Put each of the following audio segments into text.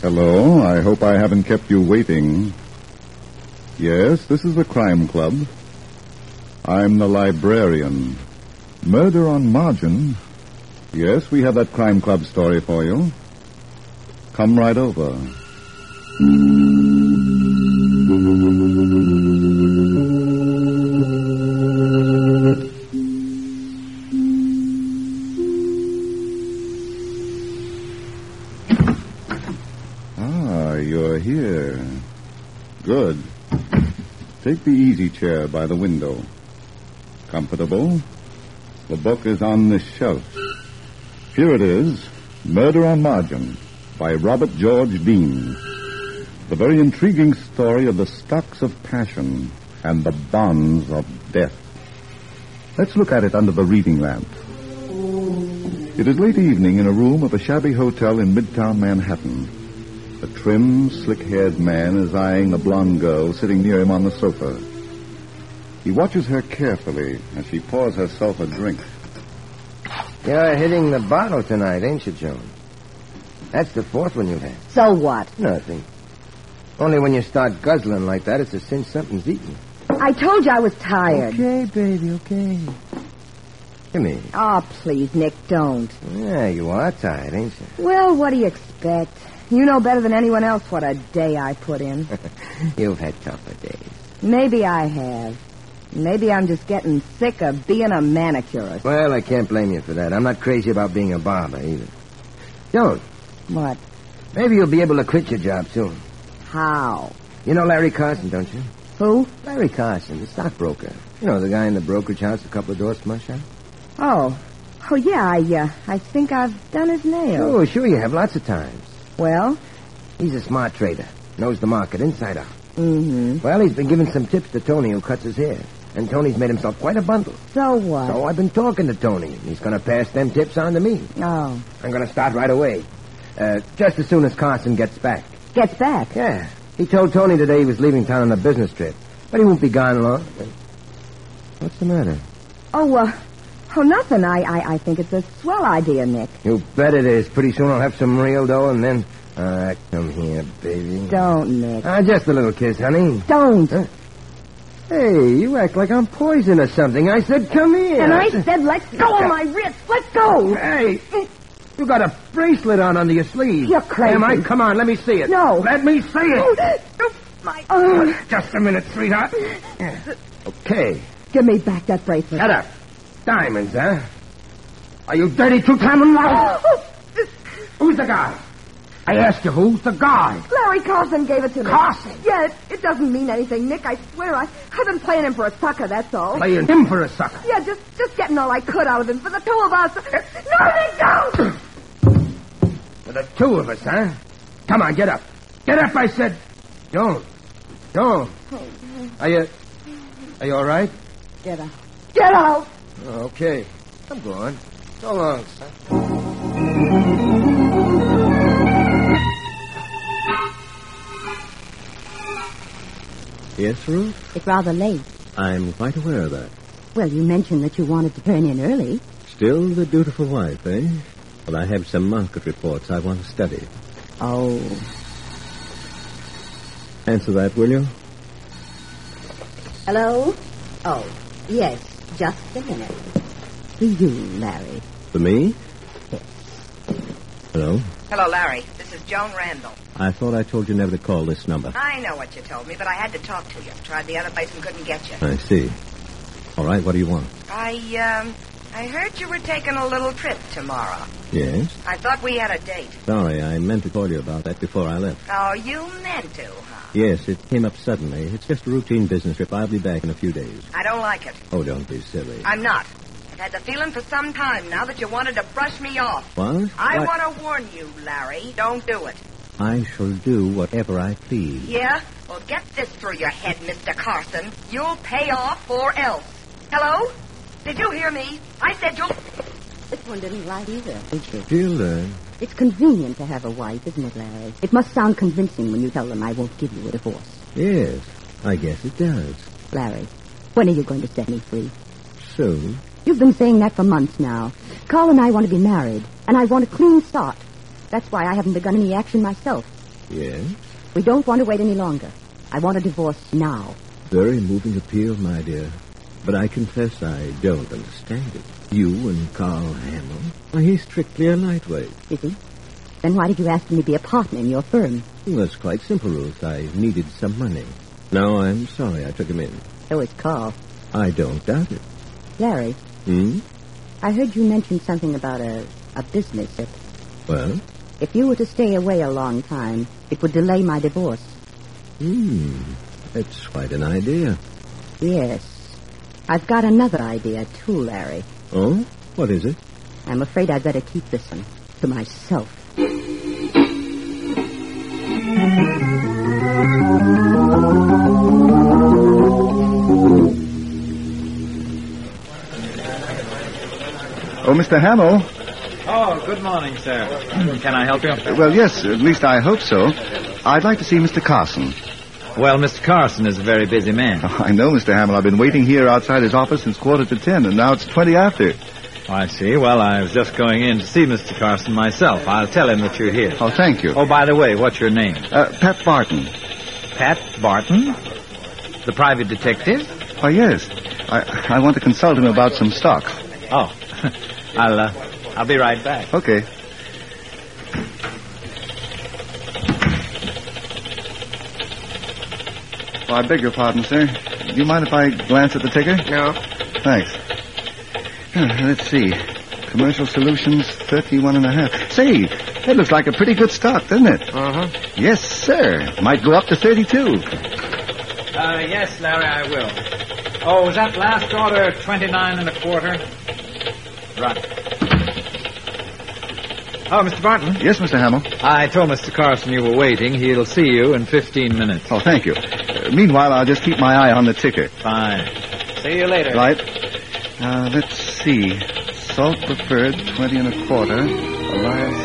Hello, I hope I haven't kept you waiting. Yes, this is the Crime Club. I'm the librarian. Murder on Margin. Yes, we have that Crime Club story for you. Come right over. You're here. Good. Take the easy chair by the window. Comfortable? The book is on this shelf. Here it is, Murder on Margin, by Robert George Dean. The very intriguing story of the stocks of passion and the bonds of death. Let's look at it under the reading lamp. It is late evening in a room of a shabby hotel in Midtown Manhattan. A trim, slick-haired man is eyeing a blonde girl sitting near him on the sofa. He watches her carefully as she pours herself a drink. You're hitting the bottle tonight, ain't you, Joan? That's the fourth one you've had. So what? Nothing. Only when you start guzzling like that, it's a cinch something's eating. I told you I was tired. Okay, baby, okay. Come here. Oh, please, Nick, don't. Yeah, you are tired, ain't you? Well, what do you expect? You know better than anyone else what a day I put in. You've had tougher days. Maybe I have. Maybe I'm just getting sick of being a manicurist. Well, I can't blame you for that. I'm not crazy about being a barber, either. Joan. What? Maybe you'll be able to quit your job soon. How? You know Larry Carson, don't you? Who? Larry Carson, the stockbroker. You know, the guy in the brokerage house a couple of doors from us, huh? Oh, yeah, I think I've done his nails. Oh, sure you have, lots of times. Well? He's a smart trader. Knows the market inside out. Mm-hmm. Well, he's been giving some tips to Tony, who cuts his hair. And Tony's made himself quite a bundle. So what? So I've been talking to Tony. He's going to pass them tips on to me. Oh. I'm going to start right away. Just as soon as Carson gets back. Gets back? Yeah. He told Tony today he was leaving town on a business trip. But he won't be gone long. What's the matter? Oh, nothing. I think it's a swell idea, Nick. You bet it is. Pretty soon I'll have some real dough and then... come here, baby. Don't, Nick. Just a little kiss, honey. Don't. Hey, you act like I'm poison or something. I said, come here. And I said, let go of my wrist. Let go. Hey, you got a bracelet on under your sleeve. You're crazy. Am I? Come on, let me see it. No. Let me see it. My... Just a minute, sweetheart. Okay. Give me back that bracelet. Shut up. Diamonds, huh? Are you dirty two-timing now? Who's the guy? I asked you, who's the guy? Larry Carson gave it to me. Carson? Yeah, it doesn't mean anything, Nick. I swear I've been playing him for a sucker, that's all. Playing him for a sucker? Yeah, just getting all I could out of him for the two of us. No, Nick, don't! For the two of us, huh? Come on, get up. Get up, I said. Joan. Are you all right? Get out. Get out! Okay. I'm going. So long, son. Yes, Ruth? It's rather late. I'm quite aware of that. Well, you mentioned that you wanted to turn in early. Still the dutiful wife, eh? Well, I have some market reports I want to study. Oh. Answer that, will you? Hello? Oh, yes. Just a minute. For you, Larry. For me? Yes. Hello? Hello, Larry. This is Joan Randall. I thought I told you never to call this number. I know what you told me, but I had to talk to you. Tried the other place and couldn't get you. I see. All right, what do you want? I heard you were taking a little trip tomorrow. Yes? I thought we had a date. Sorry, I meant to call you about that before I left. Oh, you meant to, huh? Yes, it came up suddenly. It's just a routine business trip. I'll be back in a few days. I don't like it. Oh, don't be silly. I'm not. I've had the feeling for some time now that you wanted to brush me off. What? I want to warn you, Larry. Don't do it. I shall do whatever I please. Yeah? Well, get this through your head, Mr. Carson. You'll pay off or else. Hello? Did you hear me? I said you'll... This one didn't like either, did she? She'll learn. It's convenient to have a wife, isn't it, Larry? It must sound convincing when you tell them I won't give you a divorce. Yes, I guess it does. Larry, when are you going to set me free? Soon. You've been saying that for months now. Carl and I want to be married, and I want a clean start. That's why I haven't begun any action myself. Yes? We don't want to wait any longer. I want a divorce now. Very moving appeal, my dear. But I confess I don't understand it. You and Carl Hamill? Why, he's strictly a lightweight. Is he? Then why did you ask him to be a partner in your firm? Well, that's quite simple, Ruth. I needed some money. Now, I'm sorry I took him in. So is Carl. I don't doubt it. Larry, I heard you mention something about a business trip. Well? If you were to stay away a long time, it would delay my divorce. That's quite an idea. Yes. I've got another idea, too, Larry. Oh? What is it? I'm afraid I'd better keep this one to myself. Oh, Mr. Hamill. Oh, good morning, sir. Can I help you? Well, yes, at least I hope so. I'd like to see Mr. Carson. Well, Mr. Carson is a very busy man. Oh, I know, Mr. Hamill. I've been waiting here outside his office since 10:15, and now it's 20 after. Oh, I see. Well, I was just going in to see Mr. Carson myself. I'll tell him that you're here. Oh, thank you. Oh, by the way, what's your name? Pat Barton. Pat Barton? The private detective? Oh, yes. I want to consult him about some stocks. Oh, I'll be right back. Okay. Oh, I beg your pardon, sir. Do you mind if I glance at the ticker? No. Thanks. Let's see. Commercial Solutions, 31.5. Say, that looks like a pretty good stock, doesn't it? Uh-huh. Yes, sir. Might go up to 32. Yes, Larry, I will. Oh, was that last order 29.25? Right. Oh, Mr. Barton. Yes, Mr. Hamill. I told Mr. Carson you were waiting. He'll see you in 15 minutes. Oh, thank you. Meanwhile, I'll just keep my eye on the ticker. Fine. See you later. Right. Let's see. Salt preferred, 20.25. Elias.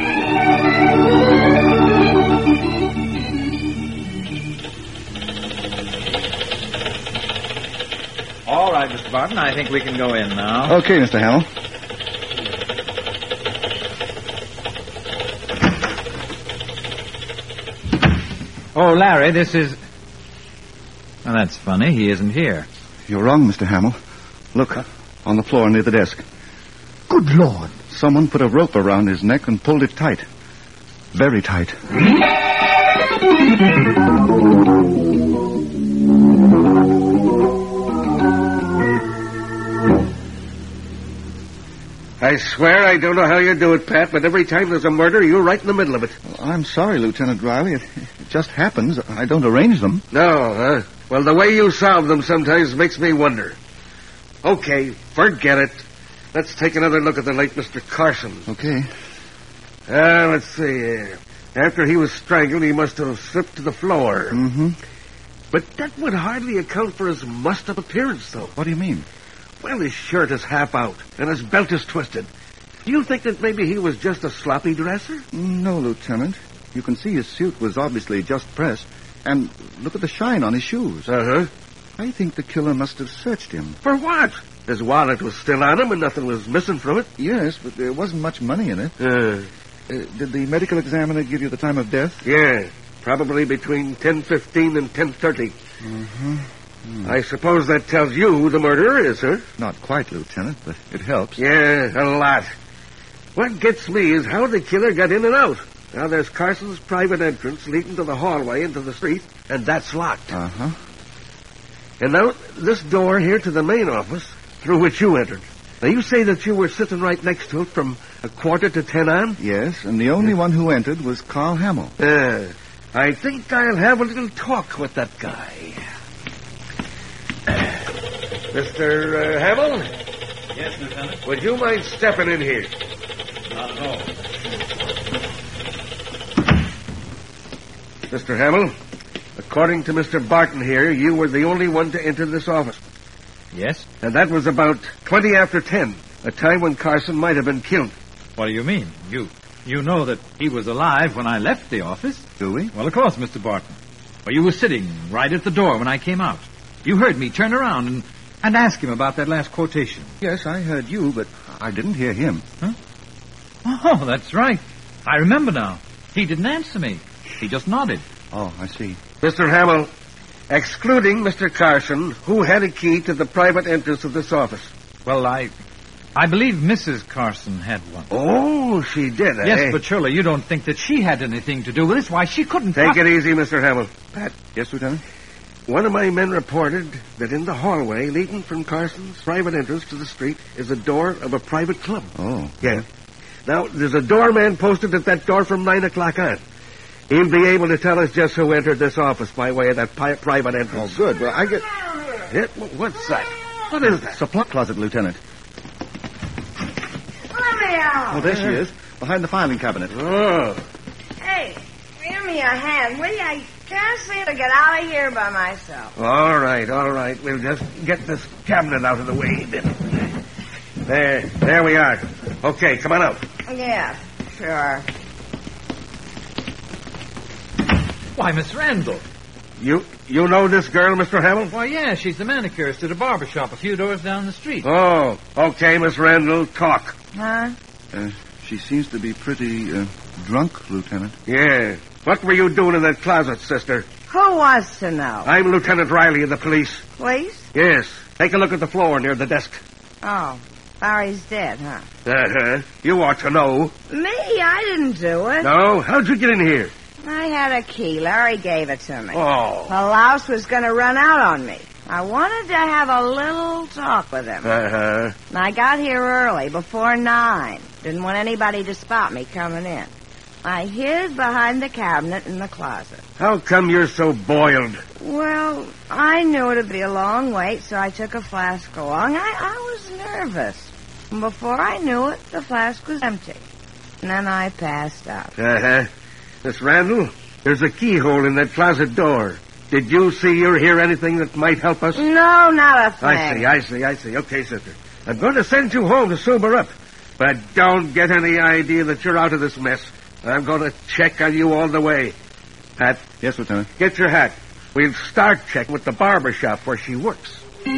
All right, Mr. Barton. I think we can go in now. Okay, Mr. Hamill. Oh, Larry, this is... Well, that's funny. He isn't here. You're wrong, Mr. Hamill. Look, on the floor near the desk. Good Lord. Someone put a rope around his neck and pulled it tight. Very tight. I swear I don't know how you do it, Pat, but every time there's a murder, you're right in the middle of it. Well, I'm sorry, Lieutenant Riley. It just happens. I don't arrange them. No, huh? Well, the way you solve them sometimes makes me wonder. Okay, forget it. Let's take another look at the late Mr. Carson. Okay. Let's see. After he was strangled, he must have slipped to the floor. Mm-hmm. But that would hardly account for his mussed-up appearance, though. What do you mean? Well, his shirt is half out, and his belt is twisted. Do you think that maybe he was just a sloppy dresser? No, Lieutenant. You can see his suit was obviously just pressed. And look at the shine on his shoes. Uh-huh. I think the killer must have searched him. For what? His wallet was still on him and nothing was missing from it. Yes, but there wasn't much money in it. Did the medical examiner give you the time of death? Yeah, probably between 10:15 and 10:30. Mm-hmm. I suppose that tells you who the murderer is, huh? Not quite, Lieutenant, but it helps. Yeah, a lot. What gets me is how the killer got in and out. Now, there's Carson's private entrance leading to the hallway into the street, and that's locked. Uh-huh. And now, this door here to the main office, through which you entered. Now, you say that you were sitting right next to it from 9:45 on? Yes, and the only one who entered was Carl Hamill. I think I'll have a little talk with that guy. Mr. Hamill? Yes, Lieutenant. Would you mind stepping in here? Not at all. Mr. Hamill, according to Mr. Barton here, you were the only one to enter this office. Yes? And that was about 20 after 10, a time when Carson might have been killed. What do you mean? You know that he was alive when I left the office? Do we? Well, of course, Mr. Barton. Well, you were sitting right at the door when I came out. You heard me turn around and ask him about that last quotation. Yes, I heard you, but I didn't hear him. Huh? Oh, that's right. I remember now. He didn't answer me. He just nodded. Oh, I see. Mr. Hamill, excluding Mr. Carson, who had a key to the private entrance of this office? Well, I believe Mrs. Carson had one. Oh, she did, eh? Yes, but surely you don't think that she had anything to do with this. Why, she couldn't... Take it easy, Mr. Hamill. Pat, Yes, Lieutenant? one of my men reported that in the hallway leading from Carson's private entrance to the street is a door of a private club. Oh. Yeah. Now, there's a doorman posted at that door from 9 o'clock on. He'll be able to tell us just who entered this office by way of that private entrance. Oh, good. Well, I get... Yeah, what's that? What is that? Supply closet, Lieutenant. Let me out. Oh, there she is. Behind the filing cabinet. Oh. Hey, give me a hand, will you? I can't seem to get out of here by myself. All right. We'll just get this cabinet out of the way. There we are. Okay, come on out. Yeah, sure. Why, Miss Randall. You know this girl, Mr. Hamill? Why, yeah, she's the manicurist at a barber shop a few doors down the street. Oh, okay, Miss Randall, talk. Huh? She seems to be pretty, drunk, Lieutenant. Yeah. What were you doing in that closet, sister? Who wants to know? I'm Lieutenant Riley of the police. Please? Yes. Take a look at the floor near the desk. Oh, Larry's dead, huh? Uh-huh. You ought to know. Me? I didn't do it. No? How'd you get in here? I had a key. Larry gave it to me. Oh. The louse was going to run out on me. I wanted to have a little talk with him. Uh-huh. And I got here early, before 9. Didn't want anybody to spot me coming in. I hid behind the cabinet in the closet. How come you're so boiled? Well, I knew it'd be a long wait, so I took a flask along. I was nervous. And before I knew it, the flask was empty. And then I passed out. Uh-huh. Miss Randall, there's a keyhole in that closet door. Did you see or hear anything that might help us? No, not a thing. I see. Okay, sister. I'm going to send you home to sober up. But don't get any idea that you're out of this mess. I'm going to check on you all the way. Pat? Yes, Lieutenant. Get your hat. We'll start checking with the barber shop where she works.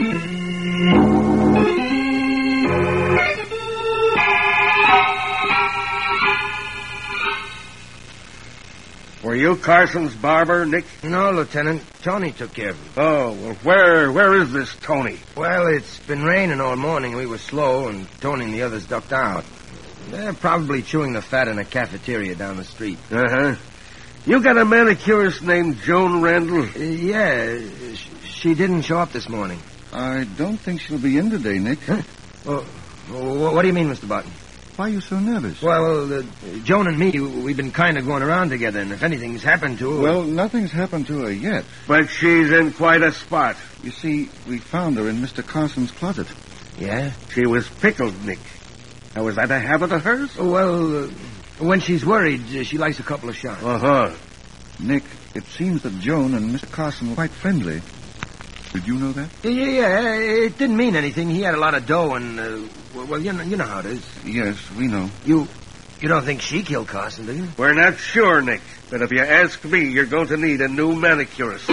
Were you Carson's barber, Nick? No, Lieutenant. Tony took care of him. Oh, well, where is this Tony? Well, it's been raining all morning. We were slow, and Tony and the others ducked out. They're probably chewing the fat in a cafeteria down the street. Uh-huh. You got a manicurist named Joan Randall? Yeah, she didn't show up this morning. I don't think she'll be in today, Nick. Huh? Well, what do you mean, Mr. Barton? Why are you so nervous? Well, Joan and me, we've been kind of going around together, and if anything's happened to her... Well, nothing's happened to her yet. But she's in quite a spot. You see, we found her in Mr. Carson's closet. Yeah? She was pickled, Nick. Now, was that a habit of hers? Well, when she's worried, she likes a couple of shots. Uh-huh. Nick, it seems that Joan and Mr. Carson were quite friendly. Did you know that? Yeah, it didn't mean anything. He had a lot of dough, and, well, you know how it is. Yes, we know. You don't think she killed Carson, do you? We're not sure, Nick. But if you ask me, you're going to need a new manicurist.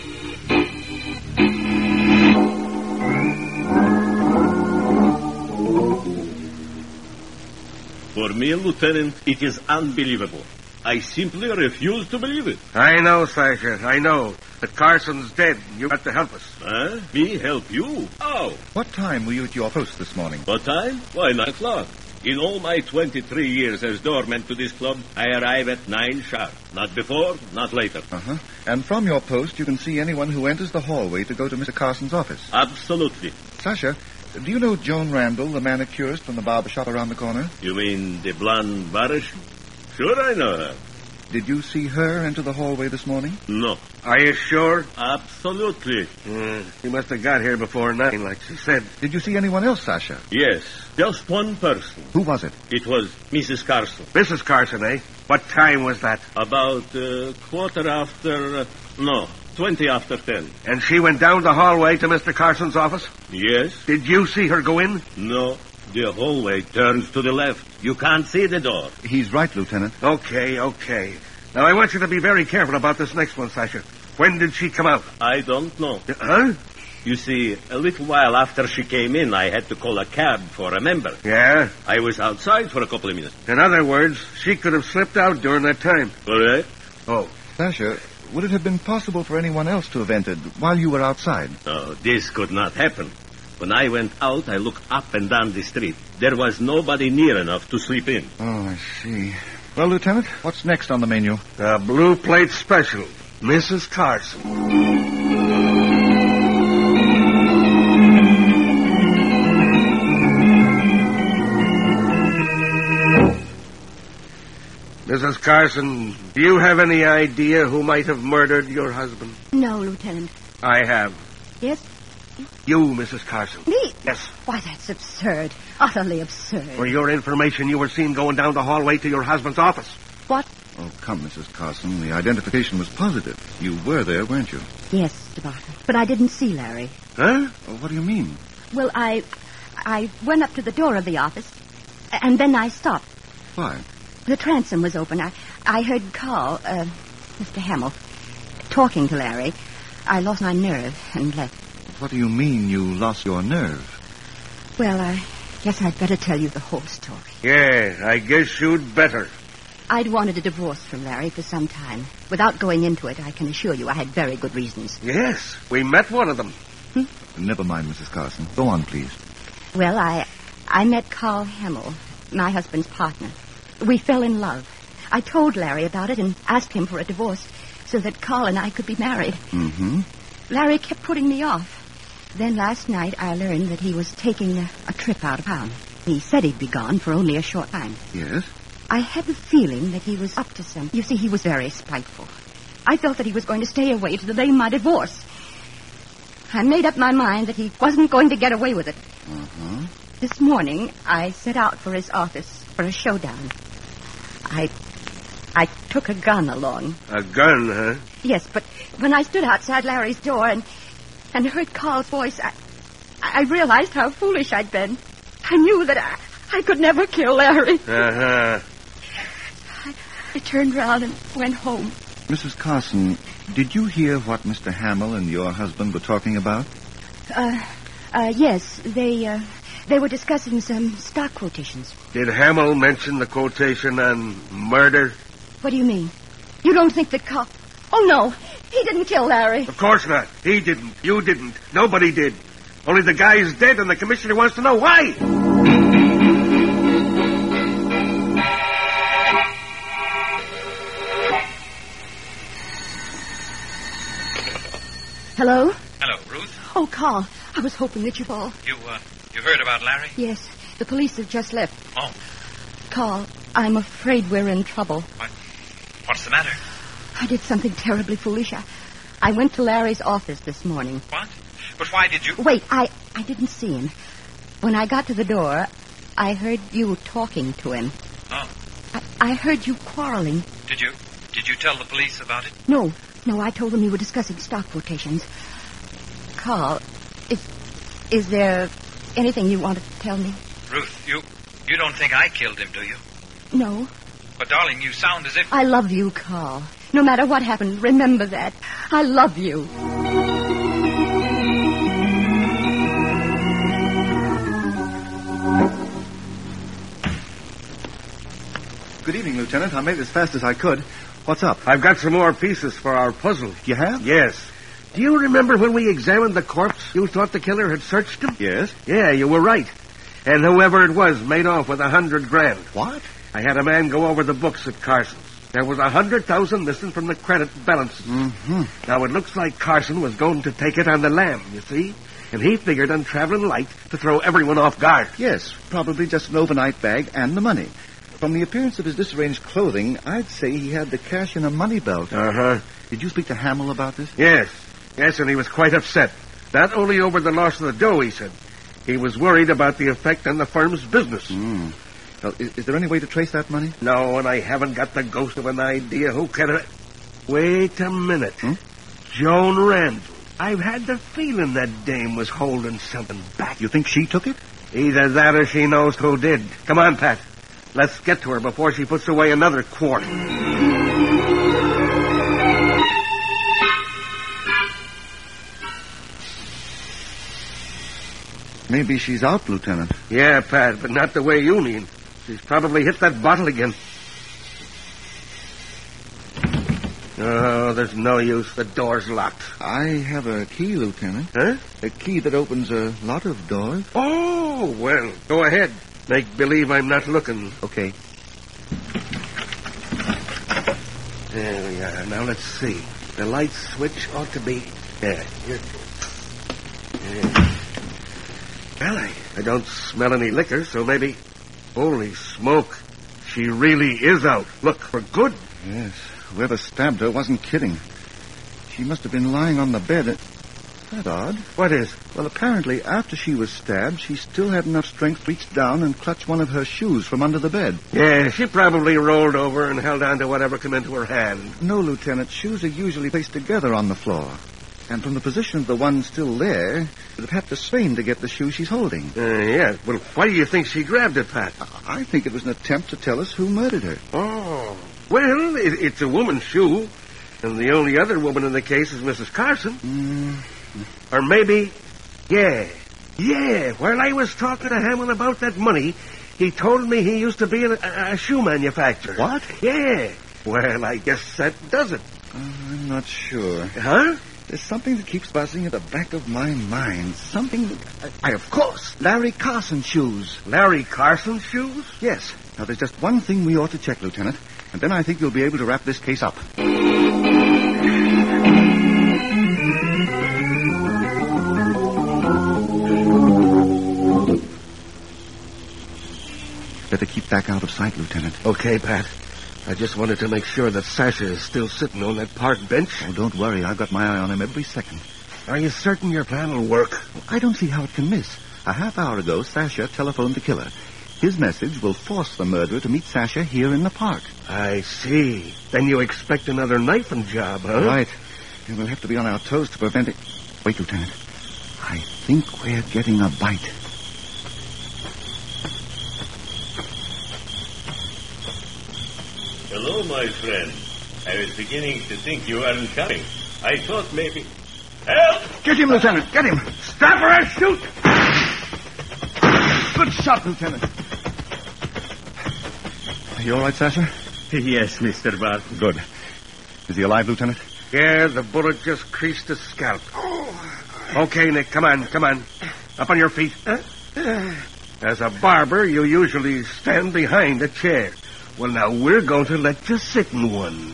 For me, Lieutenant, it is unbelievable. I simply refuse to believe it. I know, Sasha, I know. But Carson's dead. You got to help us. Huh? Me help you? How? What time were you at your post this morning? What time? Why, 9 o'clock. In all my 23 years as doorman to this club, I arrive at 9 sharp. Not before, not later. Uh-huh. And from your post, you can see anyone who enters the hallway to go to Mr. Carson's office. Absolutely. Sasha, do you know Joan Randall, the manicurist from the barber shop around the corner? You mean the blonde Barish? Sure, I know her. Did you see her enter the hallway this morning? No. Are you sure? Absolutely. She must have got here before 9, like she said. Did you see anyone else, Sasha? Yes, just one person. Who was it? It was Mrs. Carson. Mrs. Carson, eh? What time was that? About 20 after 10. And she went down the hallway to Mr. Carson's office? Yes. Did you see her go in? No. The hallway turns to the left. You can't see the door. He's right, Lieutenant. Okay. Now, I want you to be very careful about this next one, Sasha. When did she come out? I don't know. Huh? You see, a little while after she came in, I had to call a cab for a member. Yeah? I was outside for a couple of minutes. In other words, she could have slipped out during that time. Correct. Oh. Sasha, would it have been possible for anyone else to have entered while you were outside? Oh, this could not happen. When I went out, I looked up and down the street. There was nobody near enough to sleep in. Oh, I see. Well, Lieutenant, what's next on the menu? A blue plate special. Mrs. Carson. Mrs. Carson, do you have any idea who might have murdered your husband? No, Lieutenant. I have. Yes? You, Mrs. Carson. Me? Yes. Why, that's absurd. Utterly absurd. For your information, you were seen going down the hallway to your husband's office. What? Oh, come, Mrs. Carson. The identification was positive. You were there, weren't you? Yes, Mr. Barker. But I didn't see Larry. Huh? Oh, what do you mean? Well, I went up to the door of the office, and then I stopped. Why? The transom was open. I heard Carl, Mr. Hamill, talking to Larry. I lost my nerve and left. What do you mean you lost your nerve? Well, I guess I'd better tell you the whole story. Yeah, I guess you'd better. I'd wanted a divorce from Larry for some time. Without going into it, I can assure you I had very good reasons. Yes, we met one of them. Never mind, Mrs. Carson. Go on, please. Well, I met Carl Hamill, my husband's partner. We fell in love. I told Larry about it and asked him for a divorce so that Carl and I could be married. Mm-hmm. Larry kept putting me off. Then last night I learned that he was taking a trip out of town. He said he'd be gone for only a short time. Yes? I had the feeling that he was up to something. You see, he was very spiteful. I felt that he was going to stay away to delay my divorce. I made up my mind that he wasn't going to get away with it. Uh-huh. This morning, I set out for his office for a showdown. I took a gun along. A gun, huh? Yes, but when I stood outside Larry's door and heard Carl's voice, I realized how foolish I'd been. I knew that I could never kill Larry. Uh-huh. I turned around and went home. Mrs. Carson, did you hear what Mr. Hamill and your husband were talking about? Yes, they were discussing some stock quotations. Did Hamill mention the quotation on murder? What do you mean? You don't think that Carl... Oh, no. He didn't kill Larry. Of course not. He didn't. You didn't. Nobody did. Only the guy is dead, and the commissioner wants to know why. Hello? Hello, Ruth. Oh, Carl. I was hoping that you'd all... You heard about Larry? Yes. The police have just left. Oh. Carl, I'm afraid we're in trouble. What's the matter? I did something terribly foolish. I went to Larry's office this morning. What? But why did you... Wait, I didn't see him. When I got to the door, I heard you talking to him. Oh. I heard you quarreling. Did you tell the police about it? No, I told them you were discussing stock quotations. Carl, is there anything you want to tell me? Ruth, you don't think I killed him, do you? No. But, darling, you sound as if... I love you, Carl. No matter what happened, remember that. I love you. Good evening, Lieutenant. I made it as fast as I could. What's up? I've got some more pieces for our puzzle. You have? Yes. Do you remember when we examined the corpse? You thought the killer had searched him? Yes. Yeah, you were right. And whoever it was made off with $100,000. What? I had a man go over the books at Carson's. There was $100,000 missing from the credit balances. Mm-hmm. Now, it looks like Carson was going to take it on the lam, you see? And he figured on traveling light to throw everyone off guard. Yes, probably just an overnight bag and the money. From the appearance of his disarranged clothing, I'd say he had the cash in a money belt. Uh-huh. Did you speak to Hamill about this? Yes, and he was quite upset. Not only over the loss of the dough, he said. He was worried about the effect on the firm's business. Mm. Well, is there any way to trace that money? No, and I haven't got the ghost of an idea who could have... Wait a minute. Joan Randall. I've had the feeling that dame was holding something back. You think she took it? Either that or she knows who did. Come on, Pat. Let's get to her before she puts away another quart. Maybe she's out, Lieutenant. Yeah, Pat, but not the way you mean. She's probably hit that bottle again. Oh, there's no use. The door's locked. I have a key, Lieutenant. Huh? A key that opens a lot of doors. Oh, well, go ahead. Make believe I'm not looking. Okay. There we are. Now, let's see. The light switch ought to be... There. Here. Well, I don't smell any liquor, so maybe... Holy smoke. She really is out. Look, for good. Yes. Whoever stabbed her wasn't kidding. She must have been lying on the bed. Is that odd? What is? Well, apparently, after she was stabbed, she still had enough strength to reach down and clutch one of her shoes from under the bed. Yeah, she probably rolled over and held on to whatever came into her hand. No, Lieutenant. Shoes are usually placed together on the floor. And from the position of the one still there, it would have had to strain to get the shoe she's holding. Yeah. Well, why do you think she grabbed it, Pat? I think it was an attempt to tell us who murdered her. Oh. Well, it's a woman's shoe. And the only other woman in the case is Mrs. Carson. Or maybe... Yeah. While I was talking to Hammond about that money, he told me he used to be a shoe manufacturer. What? Yeah. Well, I guess that does it. I'm not sure. Huh? There's something that keeps buzzing at the back of my mind. Something that... of course, Larry Carson shoes. Larry Carson shoes? Yes. Now, there's just one thing we ought to check, Lieutenant, and then I think you'll be able to wrap this case up. Better keep back out of sight, Lieutenant. Okay, Pat. I just wanted to make sure that Sasha is still sitting on that park bench. Oh, don't worry. I've got my eye on him every second. Are you certain your plan will work? I don't see how it can miss. A half hour ago, Sasha telephoned the killer. His message will force the murderer to meet Sasha here in the park. I see. Then you expect another knifing job, huh? Right. And we'll have to be on our toes to prevent it. Wait, Lieutenant. I think we're getting a bite. Hello, my friend. I was beginning to think you weren't coming. I thought maybe... Help! Get him, Lieutenant. Get him. Stop or I shoot! Good shot, Lieutenant. Are you all right, Sasha? Yes, Mr. Bart. Good. Is he alive, Lieutenant? Yeah, the bullet just creased his scalp. Okay, Nick, come on. Up on your feet. As a barber, you usually stand behind a chair. Well, now we're going to let you sit in one.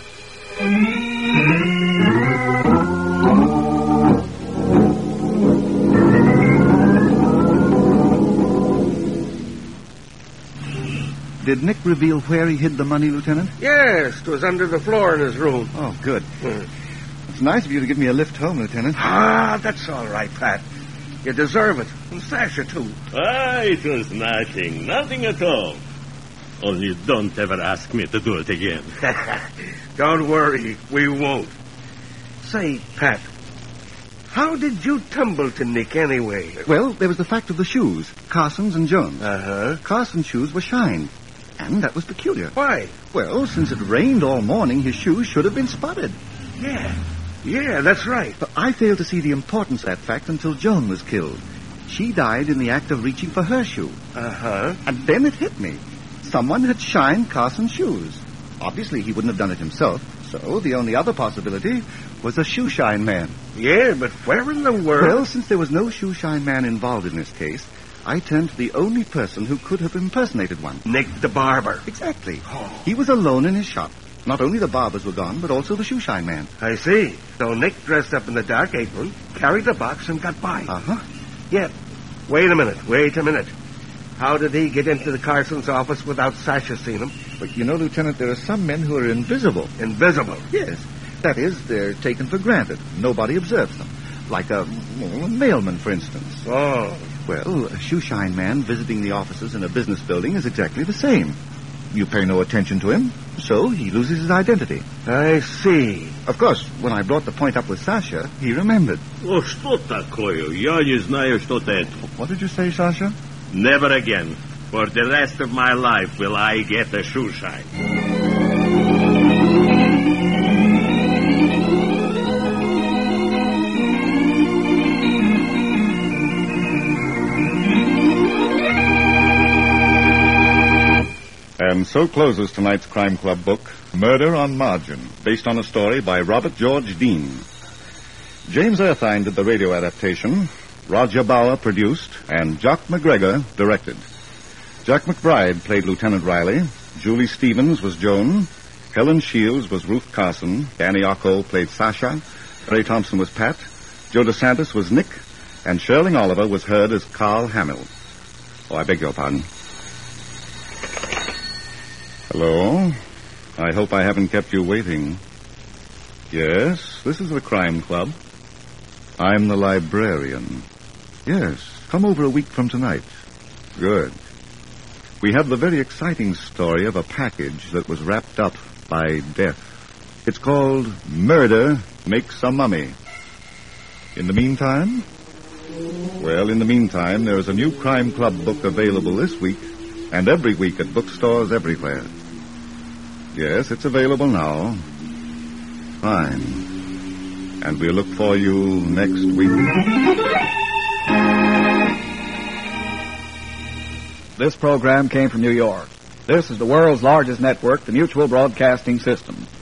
Did Nick reveal where he hid the money, Lieutenant? Yes, it was under the floor in his room. Oh, good. It's nice of you to give me a lift home, Lieutenant. That's all right, Pat. You deserve it. And Sasha, too. It was nothing at all. Only don't ever ask me to do it again. Don't worry, we won't. Say, Pat, how did you tumble to Nick anyway? Well, there was the fact of the shoes, Carson's and Jones. Uh-huh. Carson's shoes were shined, and that was peculiar. Why? Well, since it rained all morning, his shoes should have been spotted. Yeah, that's right. But I failed to see the importance of that fact until Joan was killed. She died in the act of reaching for her shoe. Uh-huh. And then it hit me. Someone had shined Carson's shoes. Obviously, he wouldn't have done it himself, so the only other possibility was a shoe shine man. Yeah, but where in the world... Well, since there was no shoe shine man involved in this case, I turned to the only person who could have impersonated one. Nick the barber. Exactly. He was alone in his shop. Not only the barbers were gone, but also the shoe shine man. I see. So Nick dressed up in the dark apron, carried the box, and got by. Uh-huh. Yeah. Wait a minute. How did he get into the Carson's office without Sasha seeing him? But you know, Lieutenant, there are some men who are invisible. Invisible? Yes. That is, they're taken for granted. Nobody observes them. Like a mailman, for instance. Oh. Well, a shoe shine man visiting the offices in a business building is exactly the same. You pay no attention to him, so he loses his identity. I see. Of course, when I brought the point up with Sasha, he remembered. Oh, что такое? Я не знаю, что это. What did you say, Sasha? Never again. For the rest of my life will I get a shoe shine. And so closes tonight's Crime Club book, Murder on Margin, based on a story by Robert George Dean. James Erthine did the radio adaptation, Roger Bauer produced, and Jock McGregor directed. Jack McBride played Lieutenant Riley, Julie Stevens was Joan, Helen Shields was Ruth Carson, Danny Ocko played Sasha, Ray Thompson was Pat, Joe DeSantis was Nick, and Sherling Oliver was heard as Carl Hamill. Oh, I beg your pardon. Hello? I hope I haven't kept you waiting. Yes, this is the Crime Club. I'm the librarian. Yes, come over a week from tonight. Good. We have the very exciting story of a package that was wrapped up by death. It's called Murder Makes a Mummy. In the meantime? Well, in the meantime, there is a new Crime Club book available this week and every week at bookstores everywhere. Yes, it's available now. Fine. And we'll look for you next week. This program came from New York. This is the world's largest network, the Mutual Broadcasting System.